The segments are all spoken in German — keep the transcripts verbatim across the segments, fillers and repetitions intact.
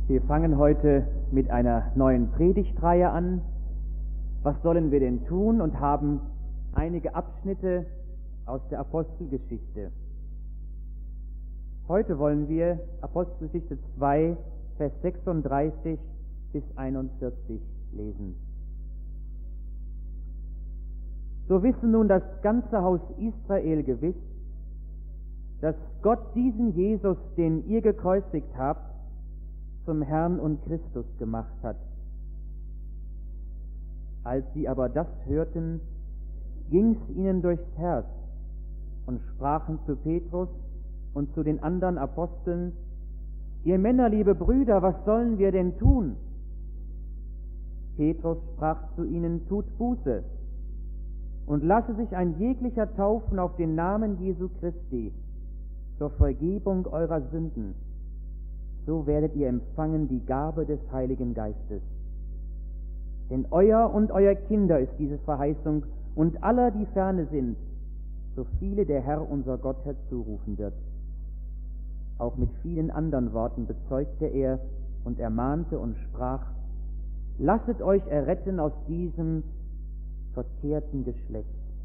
Wir fangen heute mit einer neuen Predigtreihe an. Was sollen wir denn tun? Und haben einige Abschnitte aus der Apostelgeschichte. Heute wollen wir Apostelgeschichte zwei, Vers sechsunddreißig bis einundvierzig lesen. So wissen nun das ganze Haus Israel gewiss, dass Gott diesen Jesus, den ihr gekreuzigt habt, zum Herrn und Christus gemacht hat. Als sie aber das hörten, ging's ihnen durchs Herz und sprachen zu Petrus und zu den anderen Aposteln: Ihr Männer, liebe Brüder, was sollen wir denn tun? Petrus sprach zu ihnen: Tut Buße und lasse sich ein jeglicher taufen auf den Namen Jesu Christi zur Vergebung eurer Sünden. So werdet ihr empfangen die Gabe des Heiligen Geistes. Denn euer und euer Kinder ist diese Verheißung und aller, die ferne sind, so viele der Herr unser Gott herzurufen wird. Auch mit vielen anderen Worten bezeugte er und ermahnte und sprach: Lasset euch erretten aus diesem verkehrten Geschlecht.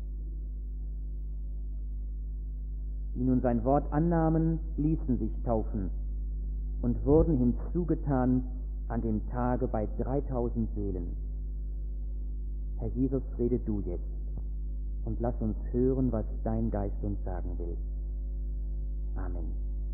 Die nun sein Wort annahmen, ließen sich taufen und wurden hinzugetan an dem Tage bei dreitausend Seelen. Herr Jesus, rede du jetzt und lass uns hören, was dein Geist uns sagen will. Amen.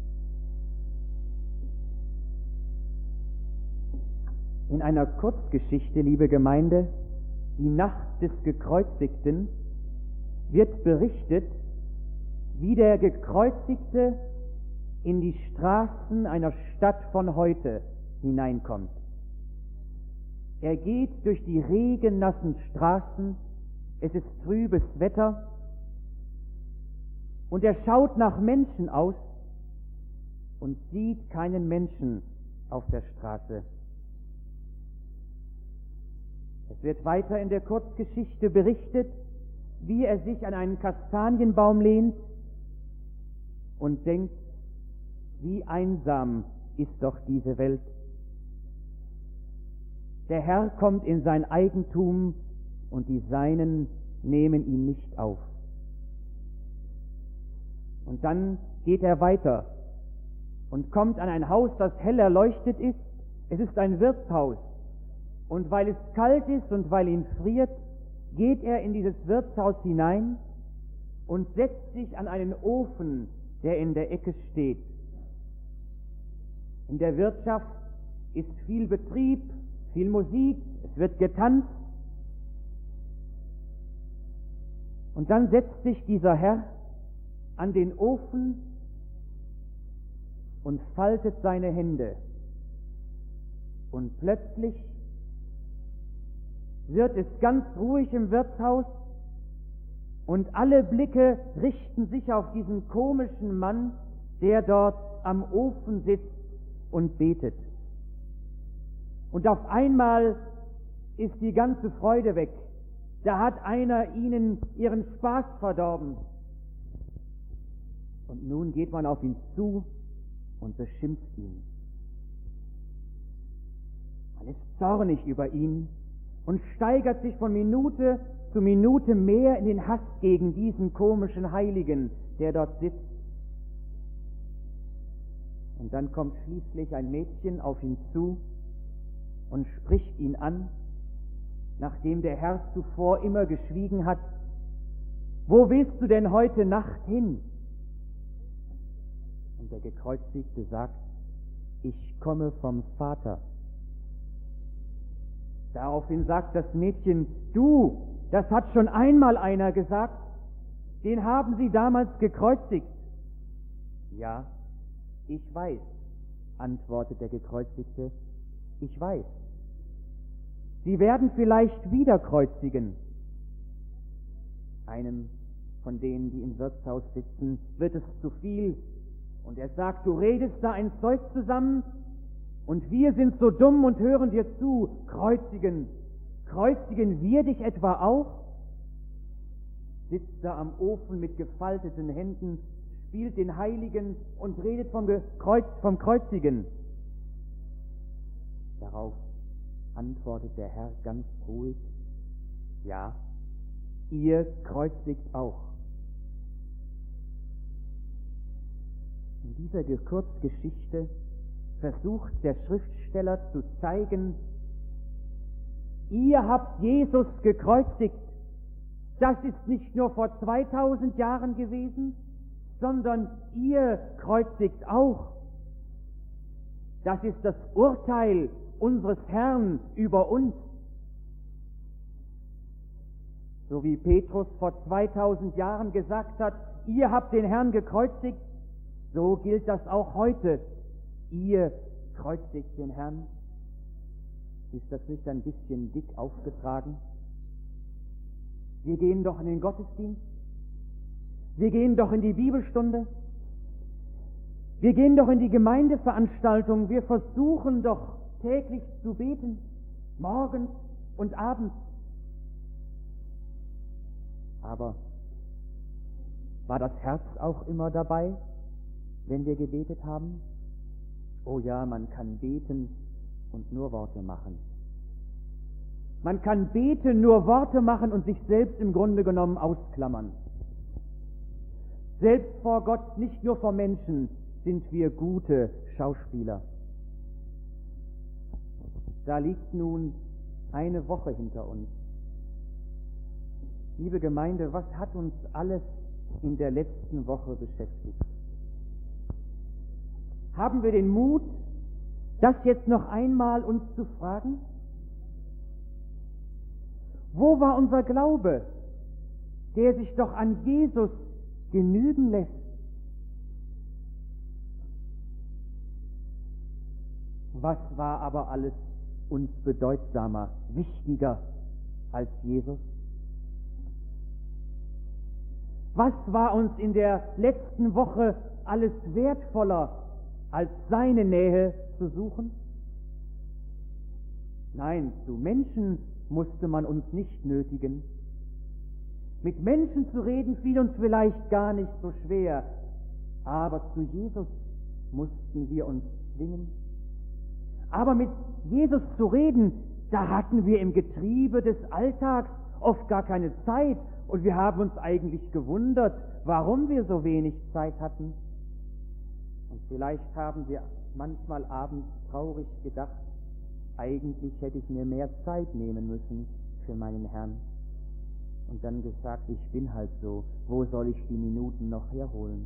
In einer Kurzgeschichte, liebe Gemeinde, die Nacht des Gekreuzigten, wird berichtet, wie der Gekreuzigte in die Straßen einer Stadt von heute hineinkommt. Er geht durch die regennassen Straßen, es ist trübes Wetter, und er schaut nach Menschen aus und sieht keinen Menschen auf der Straße. Es wird weiter in der Kurzgeschichte berichtet, wie er sich an einen Kastanienbaum lehnt und denkt: Wie einsam ist doch diese Welt. Der Herr kommt in sein Eigentum und die Seinen nehmen ihn nicht auf. Und dann geht er weiter und kommt an ein Haus, das hell erleuchtet ist. Es ist ein Wirtshaus. Und weil es kalt ist und weil ihn friert, geht er in dieses Wirtshaus hinein und setzt sich an einen Ofen, der in der Ecke steht. In der Wirtschaft ist viel Betrieb, viel Musik, es wird getanzt. Und dann setzt sich dieser Herr an den Ofen und faltet seine Hände. Und plötzlich wird es ganz ruhig im Wirtshaus und alle Blicke richten sich auf diesen komischen Mann, der dort am Ofen sitzt und betet. Und auf einmal ist die ganze Freude weg. Da hat einer ihnen ihren Spaß verdorben. Und nun geht man auf ihn zu und beschimpft ihn. Man ist zornig über ihn und steigert sich von Minute zu Minute mehr in den Hass gegen diesen komischen Heiligen, der dort sitzt. Und dann kommt schließlich ein Mädchen auf ihn zu und spricht ihn an, nachdem der Herr zuvor immer geschwiegen hat: Wo willst du denn heute Nacht hin? Und der Gekreuzigte sagt: Ich komme vom Vater. Daraufhin sagt das Mädchen: Du, das hat schon einmal einer gesagt, den haben sie damals gekreuzigt. Ja, ich weiß, antwortet der Gekreuzigte, ich weiß. Sie werden vielleicht wieder kreuzigen. Einem von denen, die im Wirtshaus sitzen, wird es zu viel, und er sagt: Du redest da ein Zeug zusammen, und wir sind so dumm und hören dir zu. Kreuzigen, kreuzigen wir dich etwa auch? Sitzt da am Ofen mit gefalteten Händen, spielt den Heiligen und redet vom, Kreuz, vom Kreuzigen. antwortet der Herr ganz ruhig, ja, ihr kreuzigt auch. In dieser Kurzgeschichte versucht der Schriftsteller zu zeigen, ihr habt Jesus gekreuzigt. Das ist nicht nur vor zweitausend Jahren gewesen, sondern ihr kreuzigt auch. Das ist das Urteil unseres Herrn über uns. So wie Petrus vor zweitausend Jahren gesagt hat, ihr habt den Herrn gekreuzigt, so gilt das auch heute. Ihr kreuzigt den Herrn. Ist das nicht ein bisschen dick aufgetragen? Wir gehen doch in den Gottesdienst. Wir gehen doch in die Bibelstunde. Wir gehen doch in die Gemeindeveranstaltung. Wir versuchen doch täglich zu beten, morgens und abends. Aber war das Herz auch immer dabei, wenn wir gebetet haben? Oh ja, man kann beten und nur Worte machen. Man kann beten, nur Worte machen und sich selbst im Grunde genommen ausklammern. Selbst vor Gott, nicht nur vor Menschen, sind wir gute Schauspieler. Da liegt nun eine Woche hinter uns. Liebe Gemeinde, was hat uns alles in der letzten Woche beschäftigt? Haben wir den Mut, das jetzt noch einmal uns zu fragen? Wo war unser Glaube, der sich doch an Jesus genügen lässt? Was war aber alles uns bedeutsamer, wichtiger als Jesus? Was war uns in der letzten Woche alles wertvoller, als seine Nähe zu suchen? Nein, zu Menschen musste man uns nicht nötigen. Mit Menschen zu reden fiel uns vielleicht gar nicht so schwer, aber zu Jesus mussten wir uns zwingen. Aber mit Jesus zu reden, da hatten wir im Getriebe des Alltags oft gar keine Zeit und wir haben uns eigentlich gewundert, warum wir so wenig Zeit hatten. Und vielleicht haben wir manchmal abends traurig gedacht, eigentlich hätte ich mir mehr Zeit nehmen müssen für meinen Herrn. Und dann gesagt, ich bin halt so, wo soll ich die Minuten noch herholen?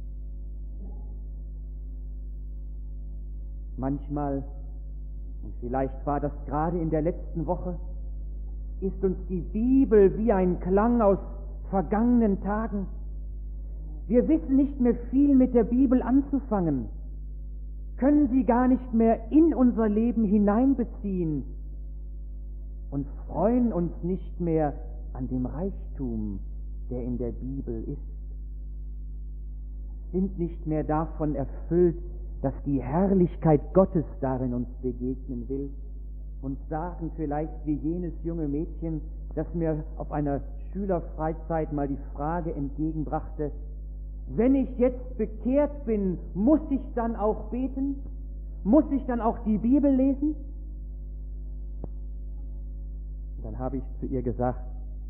Manchmal, und vielleicht war das gerade in der letzten Woche, ist uns die Bibel wie ein Klang aus vergangenen Tagen. Wir wissen nicht mehr viel mit der Bibel anzufangen, können sie gar nicht mehr in unser Leben hineinbeziehen und freuen uns nicht mehr an dem Reichtum, der in der Bibel ist, sind nicht mehr davon erfüllt, dass die Herrlichkeit Gottes darin uns begegnen will und sagen vielleicht wie jenes junge Mädchen, das mir auf einer Schülerfreizeit mal die Frage entgegenbrachte, wenn ich jetzt bekehrt bin, muss ich dann auch beten? Muss ich dann auch die Bibel lesen? Und dann habe ich zu ihr gesagt,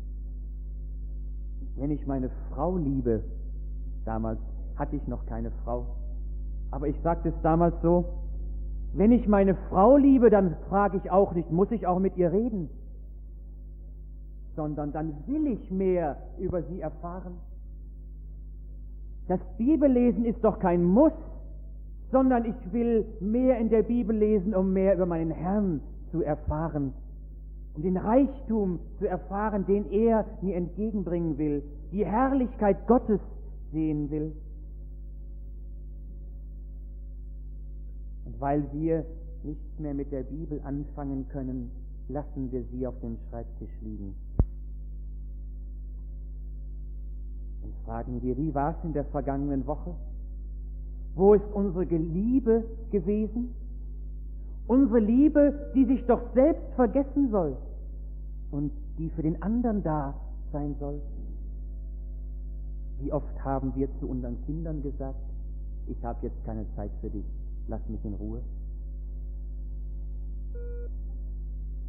wenn ich meine Frau liebe, damals hatte ich noch keine Frau, aber ich sagte es damals so, wenn ich meine Frau liebe, dann frage ich auch nicht, muss ich auch mit ihr reden, sondern dann will ich mehr über sie erfahren. Das Bibellesen ist doch kein Muss, sondern ich will mehr in der Bibel lesen, um mehr über meinen Herrn zu erfahren, um den Reichtum zu erfahren, den er mir entgegenbringen will, die Herrlichkeit Gottes sehen will. Und weil wir nichts mehr mit der Bibel anfangen können, lassen wir sie auf dem Schreibtisch liegen. Und fragen wir, wie war es in der vergangenen Woche? Wo ist unsere Liebe gewesen? Unsere Liebe, die sich doch selbst vergessen soll und die für den anderen da sein soll. Wie oft haben wir zu unseren Kindern gesagt, ich habe jetzt keine Zeit für dich, lass mich in Ruhe.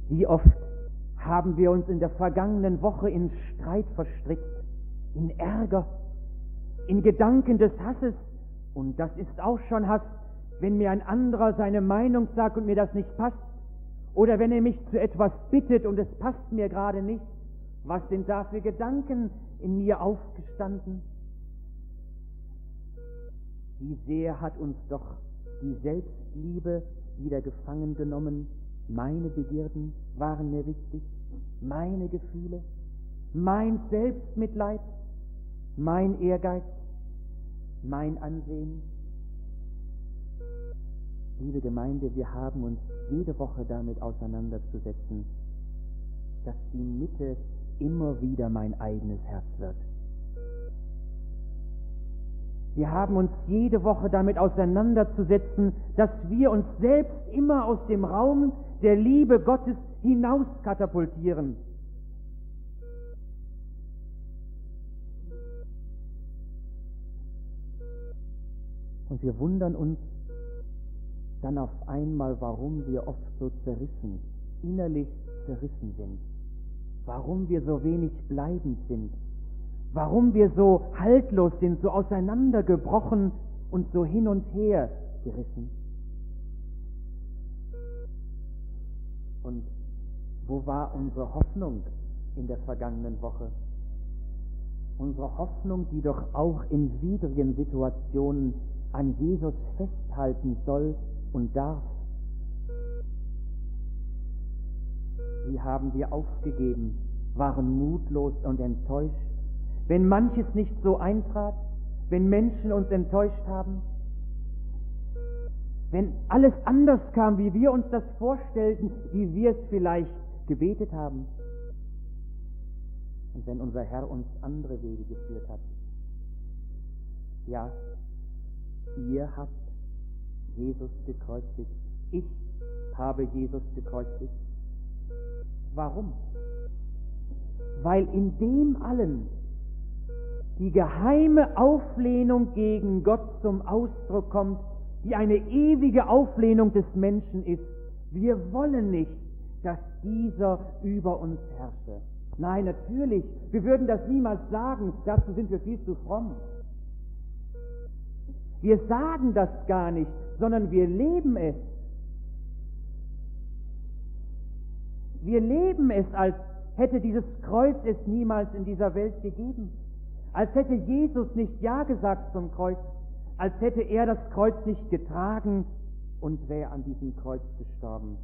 Wie oft haben wir uns in der vergangenen Woche in Streit verstrickt, in Ärger, in Gedanken des Hasses. Und das ist auch schon Hass, wenn mir ein anderer seine Meinung sagt und mir das nicht passt. Oder wenn er mich zu etwas bittet und es passt mir gerade nicht. Was sind da für Gedanken in mir aufgestanden? Wie sehr hat uns doch die Selbstliebe wieder gefangen genommen. Meine Begierden waren mir wichtig, meine Gefühle, mein Selbstmitleid, mein Ehrgeiz, mein Ansehen. Liebe Gemeinde, wir haben uns jede Woche damit auseinanderzusetzen, dass die Mitte immer wieder mein eigenes Herz wird. Wir haben uns jede Woche damit auseinanderzusetzen, dass wir uns selbst immer aus dem Raum der Liebe Gottes hinaus katapultieren. Und wir wundern uns dann auf einmal, warum wir oft so zerrissen, innerlich zerrissen sind, warum wir so wenig bleibend sind, warum wir so haltlos sind, so auseinandergebrochen und so hin und her gerissen. Und wo war unsere Hoffnung in der vergangenen Woche? Unsere Hoffnung, die doch auch in widrigen Situationen an Jesus festhalten soll und darf. Die haben wir aufgegeben, waren mutlos und enttäuscht. Wenn manches nicht so eintrat, wenn Menschen uns enttäuscht haben, wenn alles anders kam, wie wir uns das vorstellten, wie wir es vielleicht gebetet haben, und wenn unser Herr uns andere Wege geführt hat. Ja, ihr habt Jesus gekreuzigt, ich habe Jesus gekreuzigt. Warum? Weil in dem allen die geheime Auflehnung gegen Gott zum Ausdruck kommt, die eine ewige Auflehnung des Menschen ist. Wir wollen nicht, dass dieser über uns herrsche. Nein, natürlich, wir würden das niemals sagen, dazu sind wir viel zu fromm. Wir sagen das gar nicht, sondern wir leben es. Wir leben es, als hätte dieses Kreuz es niemals in dieser Welt gegeben. Als hätte Jesus nicht Ja gesagt zum Kreuz, als hätte er das Kreuz nicht getragen und wäre an diesem Kreuz gestorben.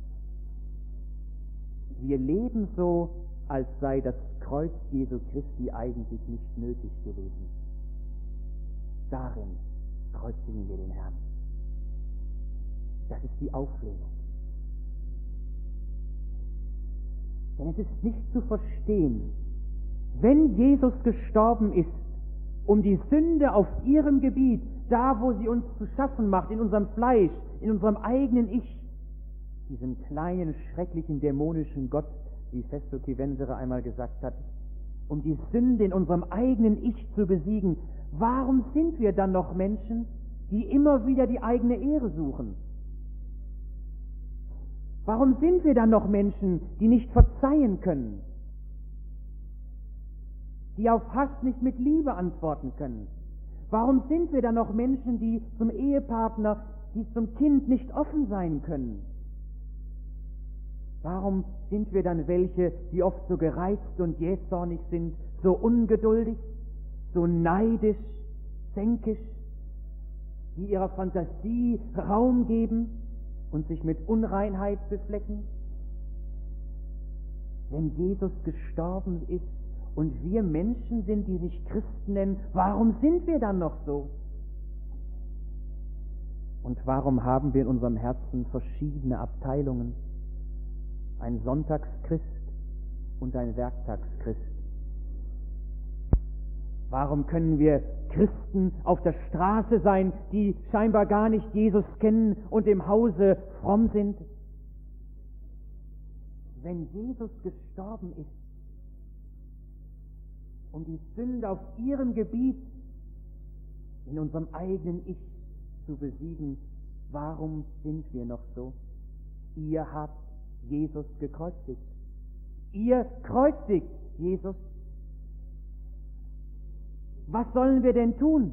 Wir leben so, als sei das Kreuz Jesu Christi eigentlich nicht nötig gewesen. Darin kreuzigen wir den Herrn. Das ist die Auflehnung. Denn es ist nicht zu verstehen, wenn Jesus gestorben ist, um die Sünde auf ihrem Gebiet, da wo sie uns zu schaffen macht, in unserem Fleisch, in unserem eigenen Ich, diesem kleinen, schrecklichen, dämonischen Gott, wie Festo Chivenere einmal gesagt hat, um die Sünde in unserem eigenen Ich zu besiegen, warum sind wir dann noch Menschen, die immer wieder die eigene Ehre suchen? Warum sind wir dann noch Menschen, die nicht verzeihen können? Die auf Hass nicht mit Liebe antworten können? Warum sind wir dann noch Menschen, die zum Ehepartner, die zum Kind nicht offen sein können? Warum sind wir dann welche, die oft so gereizt und jähzornig sind, so ungeduldig, so neidisch, zänkisch, die ihrer Fantasie Raum geben und sich mit Unreinheit beflecken? Wenn Jesus gestorben ist und wir Menschen sind, die sich Christen nennen, warum sind wir dann noch so? Und warum haben wir in unserem Herzen verschiedene Abteilungen? Ein Sonntagschrist und ein Werktagschrist. Warum können wir Christen auf der Straße sein, die scheinbar gar nicht Jesus kennen und im Hause fromm sind? Wenn Jesus gestorben ist, um die Sünde auf ihrem Gebiet in unserem eigenen Ich zu besiegen, warum sind wir noch so? Ihr habt Jesus gekreuzigt. Ihr kreuzigt Jesus. Was sollen wir denn tun?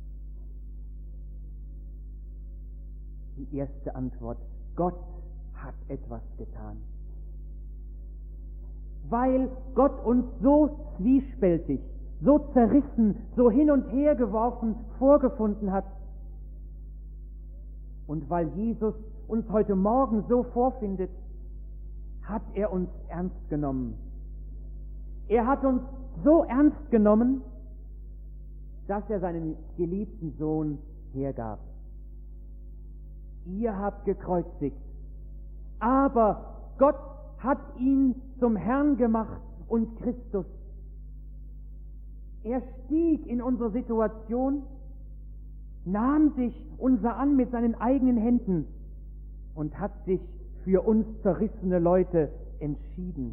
Die erste Antwort: Gott hat etwas getan. Weil Gott uns so zwiespältig, so zerrissen, so hin und her geworfen vorgefunden hat. Und weil Jesus uns heute Morgen so vorfindet, hat er uns ernst genommen. Er hat uns so ernst genommen, dass er seinen geliebten Sohn hergab. Ihr habt gekreuzigt, aber Gott hat ihn zum Herrn gemacht und Christus. Er stieg in unsere Situation, nahm sich unser an mit seinen eigenen Händen und hat sich für uns zerrissene Leute entschieden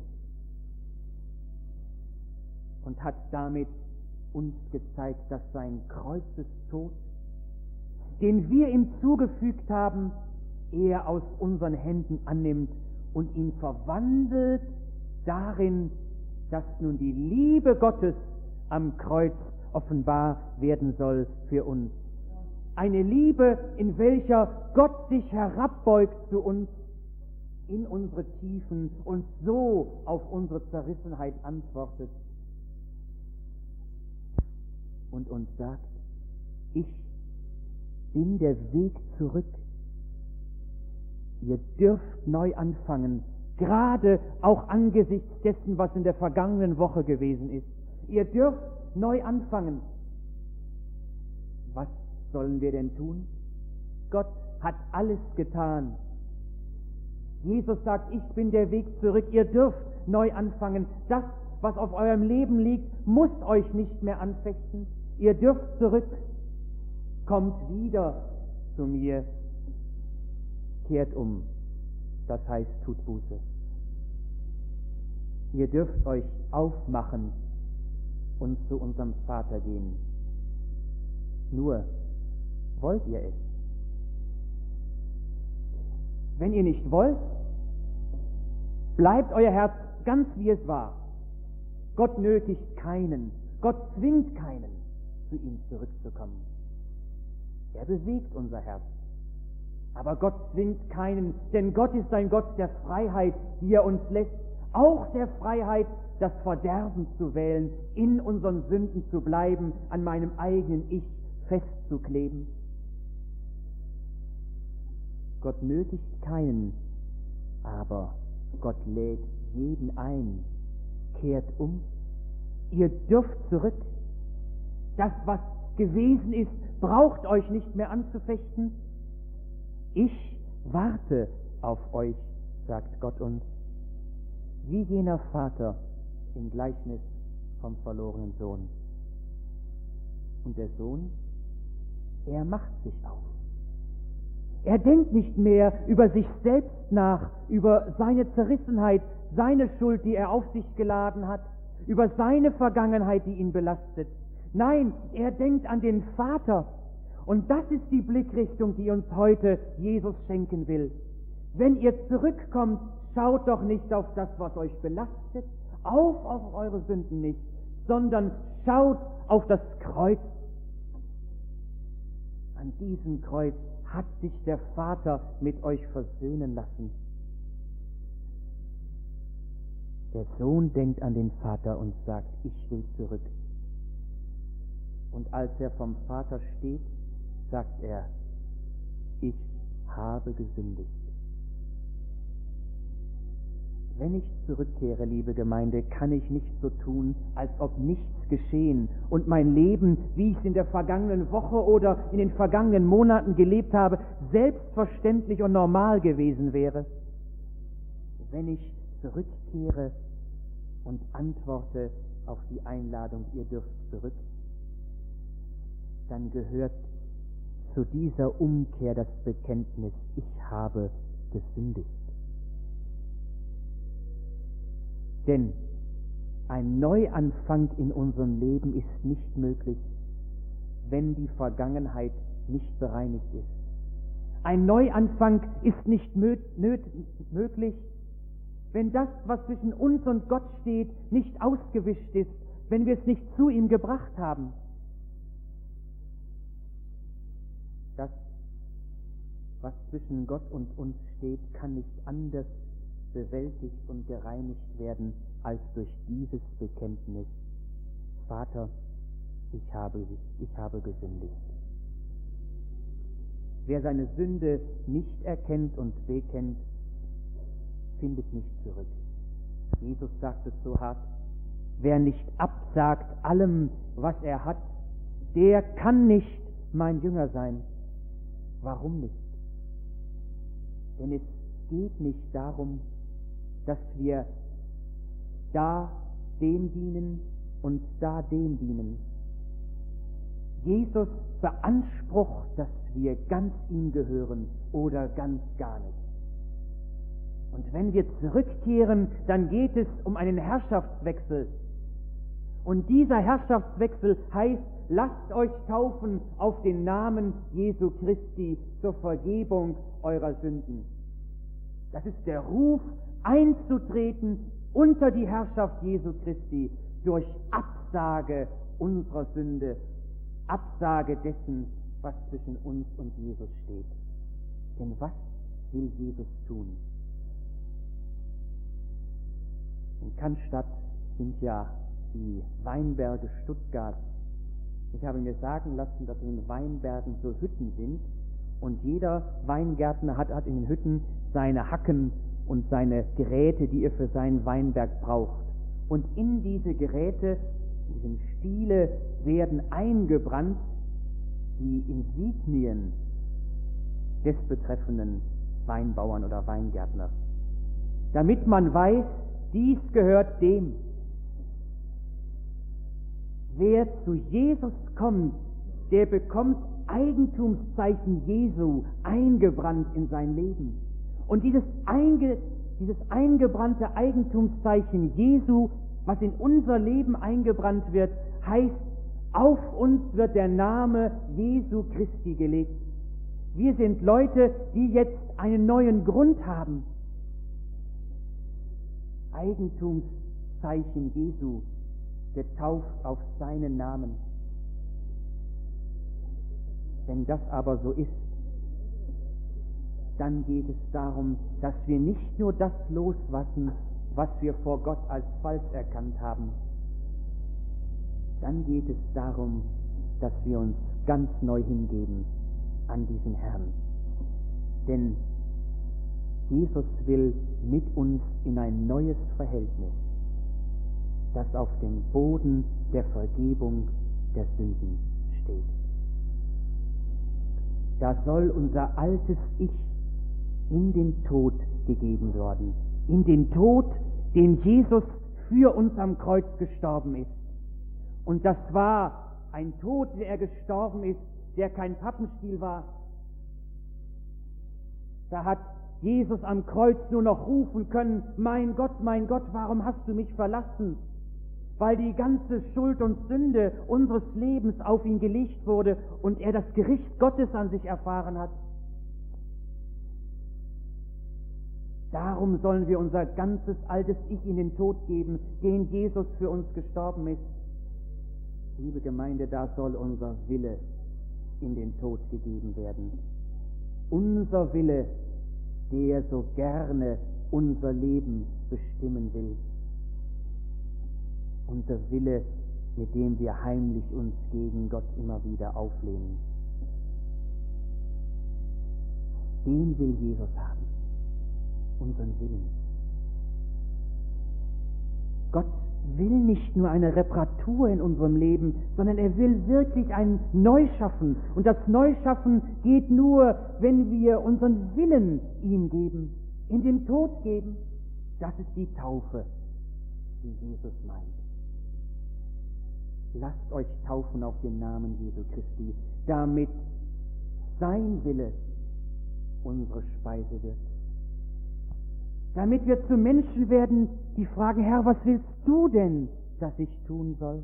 und hat damit uns gezeigt, dass sein Kreuzestod, den wir ihm zugefügt haben, er aus unseren Händen annimmt und ihn verwandelt darin, dass nun die Liebe Gottes am Kreuz offenbar werden soll für uns. Eine Liebe, in welcher Gott sich herabbeugt zu uns in unsere Tiefen und so auf unsere Zerrissenheit antwortet und uns sagt: Ich bin der Weg zurück. Ihr dürft neu anfangen, gerade auch angesichts dessen, was in der vergangenen Woche gewesen ist. Ihr dürft neu anfangen. Was sollen wir denn tun? Gott hat alles getan. Jesus sagt: Ich bin der Weg zurück. Ihr dürft neu anfangen. Das, was auf eurem Leben liegt, muss euch nicht mehr anfechten. Ihr dürft zurück. Kommt wieder zu mir. Kehrt um. Das heißt, tut Buße. Ihr dürft euch aufmachen und zu unserem Vater gehen. Nur, wollt ihr es? Wenn ihr nicht wollt, bleibt euer Herz ganz wie es war. Gott nötigt keinen, Gott zwingt keinen, zu ihm zurückzukommen. Er bewegt unser Herz. Aber Gott zwingt keinen, denn Gott ist ein Gott der Freiheit, die er uns lässt, auch der Freiheit, das Verderben zu wählen, in unseren Sünden zu bleiben, an meinem eigenen Ich festzukleben. Gott nötigt keinen, aber Gott lädt jeden ein. Kehrt um, ihr dürft zurück. Das, was gewesen ist, braucht euch nicht mehr anzufechten. Ich warte auf euch, sagt Gott uns, wie jener Vater im Gleichnis vom verlorenen Sohn. Und der Sohn, er macht sich auf. Er denkt nicht mehr über sich selbst nach, über seine Zerrissenheit, seine Schuld, die er auf sich geladen hat, über seine Vergangenheit, die ihn belastet. Nein, er denkt an den Vater. Und das ist die Blickrichtung, die uns heute Jesus schenken will. Wenn ihr zurückkommt, schaut doch nicht auf das, was euch belastet, auf, auf eure Sünden nicht, sondern schaut auf das Kreuz. An diesem Kreuz hat sich der Vater mit euch versöhnen lassen. Der Sohn denkt an den Vater und sagt: Ich will zurück. Und als er vom Vater steht, sagt er: Ich habe gesündigt. Wenn ich zurückkehre, liebe Gemeinde, kann ich nicht so tun, als ob nichts geschehen und mein Leben, wie ich es in der vergangenen Woche oder in den vergangenen Monaten gelebt habe, selbstverständlich und normal gewesen wäre. Wenn ich zurückkehre und antworte auf die Einladung, ihr dürft zurück, dann gehört zu dieser Umkehr das Bekenntnis: Ich habe gesündigt. Denn ein Neuanfang in unserem Leben ist nicht möglich, wenn die Vergangenheit nicht bereinigt ist. Ein Neuanfang ist nicht mö- nöt- möglich, wenn das, was zwischen uns und Gott steht, nicht ausgewischt ist, wenn wir es nicht zu ihm gebracht haben. Das, was zwischen Gott und uns steht, kann nicht anders bewältigt und gereinigt werden als durch dieses Bekenntnis: Vater, ich habe, ich habe gesündigt. Wer seine Sünde nicht erkennt und bekennt, findet nicht zurück. Jesus sagt es so hart: Wer nicht absagt allem, was er hat, der kann nicht mein Jünger sein. Warum nicht? Denn es geht nicht darum, dass wir da dem dienen und da dem dienen. Jesus beansprucht, dass wir ganz ihm gehören oder ganz gar nicht. Und wenn wir zurückkehren, dann geht es um einen Herrschaftswechsel. Und dieser Herrschaftswechsel heißt: Lasst euch taufen auf den Namen Jesu Christi zur Vergebung eurer Sünden. Das ist der Ruf, einzutreten unter die Herrschaft Jesu Christi durch Absage unserer Sünde, Absage dessen, was zwischen uns und Jesus steht. Denn was will Jesus tun? In Cannstatt sind ja die Weinberge Stuttgarts. Ich habe mir sagen lassen, dass in den Weinbergen so Hütten sind und jeder Weingärtner hat, hat in den Hütten seine Hacken und seine Geräte, die er für seinen Weinberg braucht. Und in diese Geräte, in diesen Stiele, werden eingebrannt die Insignien des betreffenden Weinbauern oder Weingärtners, damit man weiß, dies gehört dem. Wer zu Jesus kommt, der bekommt Eigentumszeichen Jesu eingebrannt in sein Leben. Und dieses, einge, dieses eingebrannte Eigentumszeichen Jesu, was in unser Leben eingebrannt wird, heißt: Auf uns wird der Name Jesu Christi gelegt. Wir sind Leute, die jetzt einen neuen Grund haben. Eigentumszeichen Jesu, getauft auf seinen Namen. Wenn das aber so ist, dann geht es darum, dass wir nicht nur das loslassen, was wir vor Gott als falsch erkannt haben. Dann geht es darum, dass wir uns ganz neu hingeben an diesen Herrn. Denn Jesus will mit uns in ein neues Verhältnis, das auf dem Boden der Vergebung der Sünden steht. Da soll unser altes Ich in den Tod gegeben werden, in den Tod, den Jesus für uns am Kreuz gestorben ist. Und das war ein Tod, der er gestorben ist, der kein Pappenstiel war. Da hat Jesus am Kreuz nur noch rufen können: Mein Gott, mein Gott, warum hast du mich verlassen? Weil die ganze Schuld und Sünde unseres Lebens auf ihn gelegt wurde und er das Gericht Gottes an sich erfahren hat. Darum sollen wir unser ganzes altes Ich in den Tod geben, den Jesus für uns gestorben ist. Liebe Gemeinde, da soll unser Wille in den Tod gegeben werden. Unser Wille, der so gerne unser Leben bestimmen will. Unser Wille, mit dem wir heimlich uns gegen Gott immer wieder auflehnen. Den will Jesus haben, unseren Willen. Gott will nicht nur eine Reparatur in unserem Leben, sondern er will wirklich ein Neuschaffen. Und das Neuschaffen geht nur, wenn wir unseren Willen ihm geben, in den Tod geben. Das ist die Taufe, die Jesus meint. Lasst euch taufen auf den Namen Jesu Christi, damit sein Wille unsere Speise wird. Damit wir zu Menschen werden, die fragen: Herr, was willst du denn, dass ich tun soll?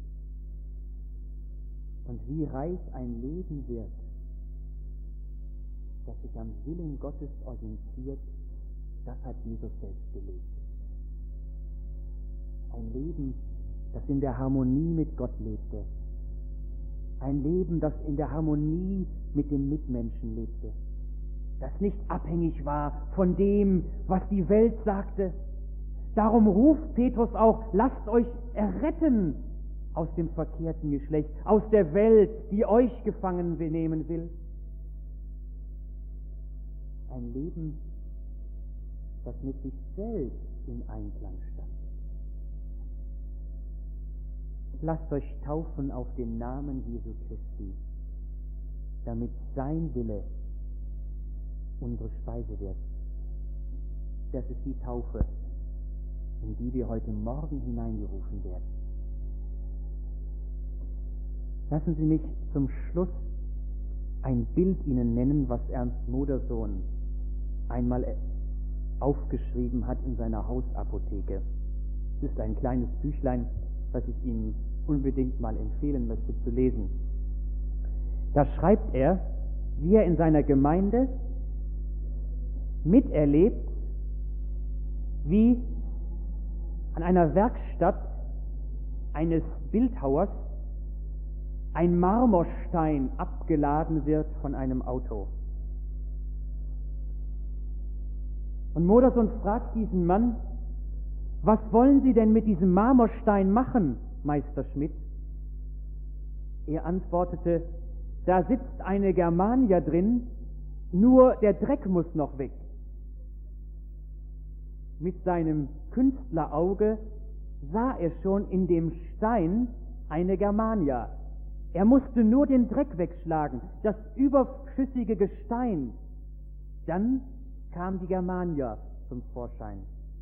Und wie reich ein Leben wird, das sich am Willen Gottes orientiert, das hat Jesus selbst gelebt. Ein Leben, das in der Harmonie mit Gott lebte. Ein Leben, das in der Harmonie mit den Mitmenschen lebte. Das nicht abhängig war von dem, was die Welt sagte. Darum ruft Petrus auch, lasst euch erretten aus dem verkehrten Geschlecht, aus der Welt, die euch gefangen nehmen will. Ein Leben, das mit sich selbst in Einklang stand. Lasst euch taufen auf den Namen Jesu Christi, damit sein Wille unsere Speise wird. Das ist die Taufe, in die wir heute Morgen hineingerufen werden. Lassen Sie mich zum Schluss ein Bild Ihnen nennen, was Ernst Modersohn einmal aufgeschrieben hat in seiner Hausapotheke. Es ist ein kleines Büchlein, das ich Ihnen unbedingt mal empfehlen möchte zu lesen. Da schreibt er, wie er in seiner Gemeinde miterlebt, wie an einer Werkstatt eines Bildhauers ein Marmorstein abgeladen wird von einem Auto. Und Modersohn fragt diesen Mann, was wollen Sie denn mit diesem Marmorstein machen, Meister Schmidt? Er antwortete, da sitzt eine Germania drin, nur der Dreck muss noch weg. Mit seinem Künstlerauge sah er schon in dem Stein eine Germania. Er musste nur den Dreck wegschlagen, das überschüssige Gestein. Dann kam die Germania zum Vorschein.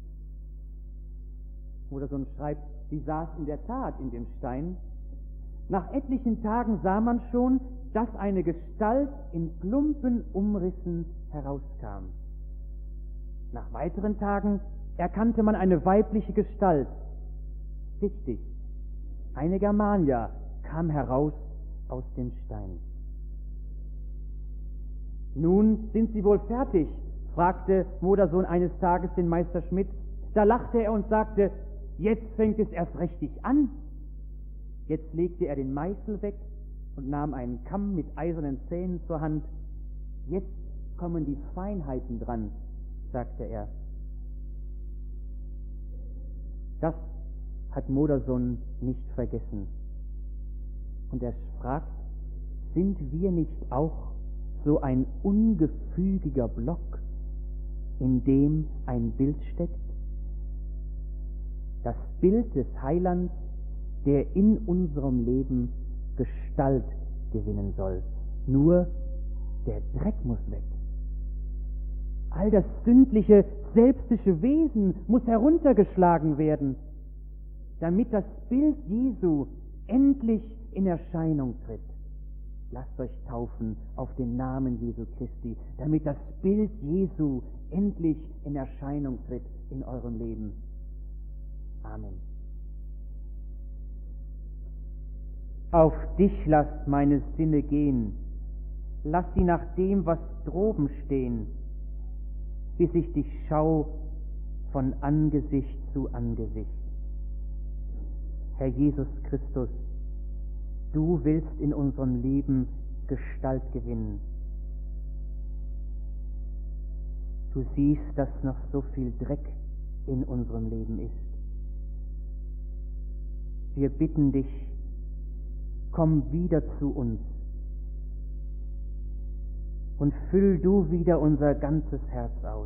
Modersohn schreibt, sie saß in der Tat in dem Stein. Nach etlichen Tagen sah man schon, dass eine Gestalt in plumpen Umrissen herauskam. Nach weiteren Tagen erkannte man eine weibliche Gestalt. Richtig, eine Germania kam heraus aus dem Stein. Nun sind Sie wohl fertig, fragte Modersohn eines Tages den Meister Schmidt. Da lachte er und sagte, jetzt fängt es erst richtig an. Jetzt legte er den Meißel weg und nahm einen Kamm mit eisernen Zähnen zur Hand. Jetzt kommen die Feinheiten dran, sagte er. Das hat Modersohn nicht vergessen. Und er fragt, sind wir nicht auch so ein ungefügiger Block, in dem ein Bild steckt? Das Bild des Heilands, der in unserem Leben Gestalt gewinnen soll. Nur der Dreck muss weg. All das sündliche, selbstische Wesen muss heruntergeschlagen werden, damit das Bild Jesu endlich in Erscheinung tritt. Lasst euch taufen auf den Namen Jesu Christi, damit das Bild Jesu endlich in Erscheinung tritt in eurem Leben. Amen. Auf dich lass meine Sinne gehen, lass sie nach dem, was droben stehen, bis ich dich schau von Angesicht zu Angesicht. Herr Jesus Christus, du willst in unserem Leben Gestalt gewinnen. Du siehst, dass noch so viel Dreck in unserem Leben ist. Wir bitten dich, komm wieder zu uns und füll du wieder unser ganzes Herz aus.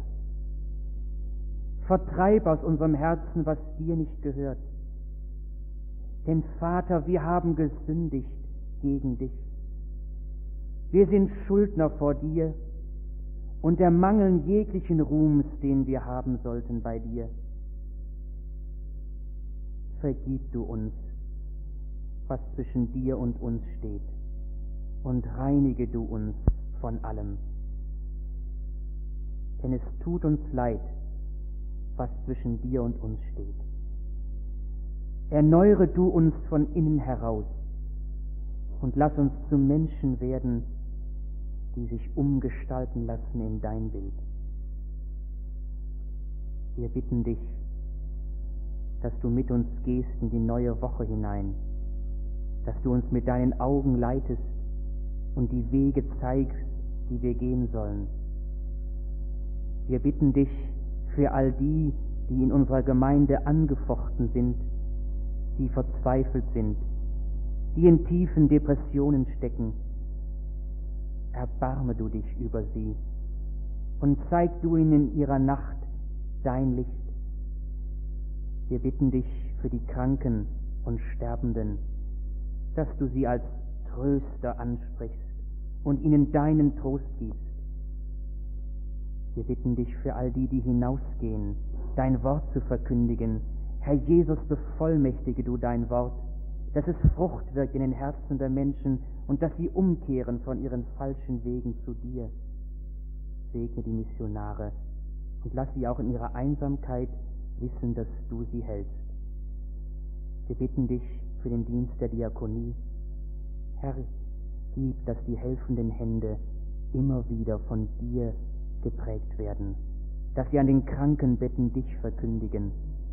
Vertreib aus unserem Herzen, was dir nicht gehört. Denn Vater, wir haben gesündigt gegen dich. Wir sind Schuldner vor dir und ermangeln jeglichen Ruhms, den wir haben sollten bei dir. Vergib du uns, was zwischen dir und uns steht, und reinige du uns von allem. Denn es tut uns leid, was zwischen dir und uns steht. Erneuere du uns von innen heraus und lass uns zu Menschen werden, die sich umgestalten lassen in dein Bild. Wir bitten dich, dass du mit uns gehst in die neue Woche hinein, dass du uns mit deinen Augen leitest und die Wege zeigst, die wir gehen sollen. Wir bitten dich für all die, die in unserer Gemeinde angefochten sind, die verzweifelt sind, die in tiefen Depressionen stecken. Erbarme du dich über sie und zeig du ihnen in ihrer Nacht dein Licht. Wir bitten dich für die Kranken und Sterbenden, dass du sie als Tröster ansprichst und ihnen deinen Trost gibst. Wir bitten dich für all die, die hinausgehen, dein Wort zu verkündigen. Herr Jesus, bevollmächtige du dein Wort, dass es Frucht wirkt in den Herzen der Menschen und dass sie umkehren von ihren falschen Wegen zu dir. Segne die Missionare und lass sie auch in ihrer Einsamkeit wissen, dass du sie hältst. Wir bitten dich für den Dienst der Diakonie. Herr, gib, dass die helfenden Hände immer wieder von dir geprägt werden, dass sie an den Krankenbetten dich verkündigen.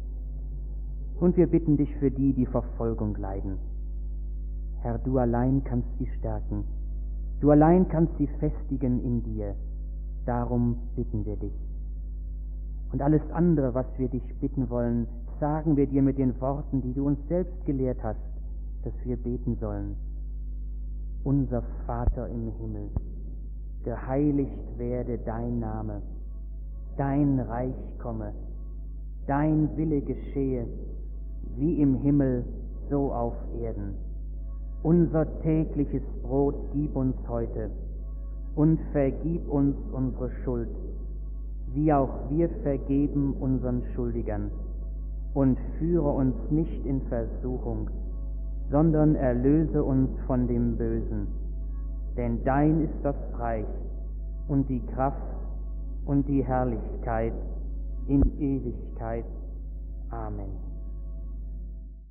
Und wir bitten dich für die, die Verfolgung leiden. Herr, du allein kannst sie stärken. Du allein kannst sie festigen in dir. Darum bitten wir dich. Und alles andere, was wir dich bitten wollen, sagen wir dir mit den Worten, die du uns selbst gelehrt hast, dass wir beten sollen. Unser Vater im Himmel, geheiligt werde dein Name, dein Reich komme, dein Wille geschehe, wie im Himmel, so auf Erden. Unser tägliches Brot gib uns heute und vergib uns unsere Schuld, wie auch wir vergeben unseren Schuldigern. Und führe uns nicht in Versuchung, sondern erlöse uns von dem Bösen. Denn dein ist das Reich und die Kraft und die Herrlichkeit in Ewigkeit. Amen.